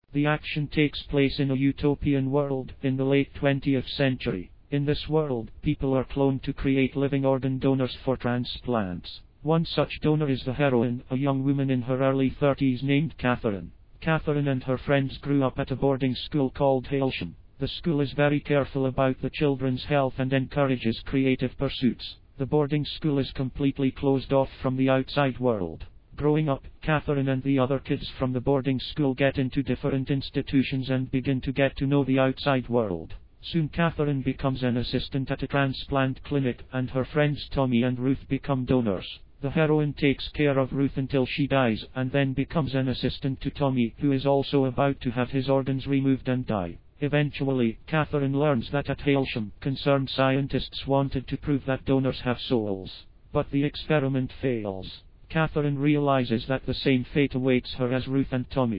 The action takes place in a utopian world in the late 20th century. In this world, people are cloned to create living organ donors for transplants. One such donor is the heroine, a young woman in her early 30s named Catherine. Catherine and her friends grew up at a boarding school called Hailsham. The school is very careful about the children's health and encourages creative pursuits. The boarding school is completely closed off from the outside world. Growing up, Catherine and the other kids from the boarding school get into different institutions and begin to get to know the outside world. Soon Catherine becomes an assistant at a transplant clinic, and her friends Tommy and Ruth become donors. The heroine takes care of Ruth until she dies, and then becomes an assistant to Tommy, who is also about to have his organs removed and die. Eventually, Catherine learns that at Hailsham, concerned scientists wanted to prove that donors have souls. But the experiment fails. Catherine realizes that the same fate awaits her as Ruth and Tommy.